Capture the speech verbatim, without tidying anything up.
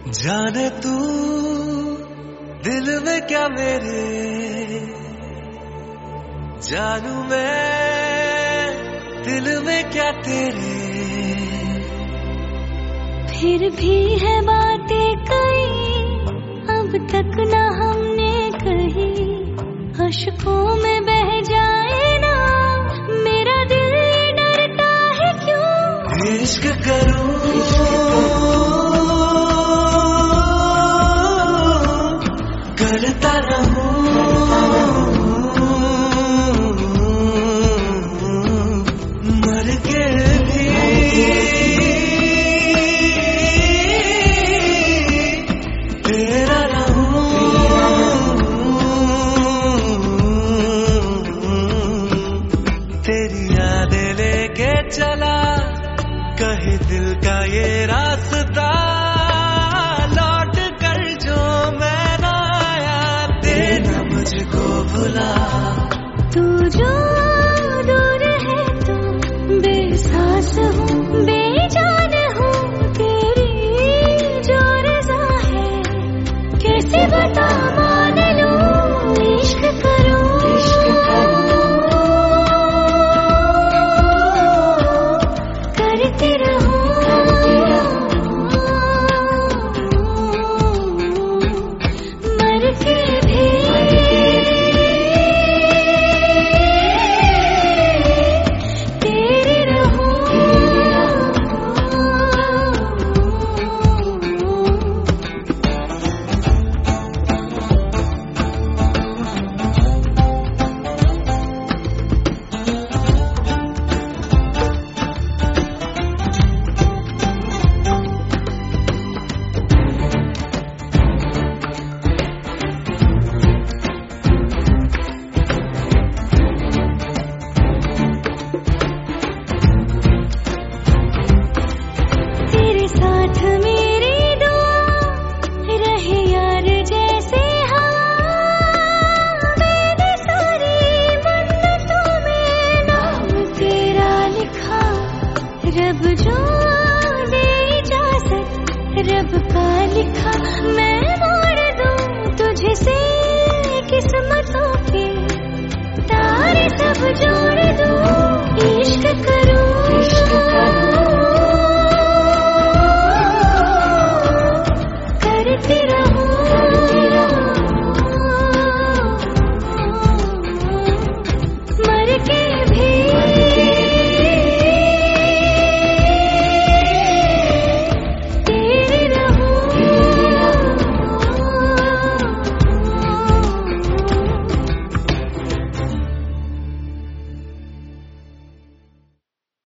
जाने तू दिल में क्या मेरे, जानू मैं दिल में क्या तेरे। फिर भी है बातें कई अब तक ना हमने कही, अश्कों में बह जाए ना मेरा दिल, डरता है क्यों इश्क करूं करता रहूं, मर के भी तेरा रहूं। तेरी यादें लेके चला कहे दिल का ये रास्ता, लौट कर जो मैं ना आया देना मुझको भुला। तू जो दूर है तो बेसास हूँ, बेजान हूँ, तेरी जो रज़ा है कैसे बता।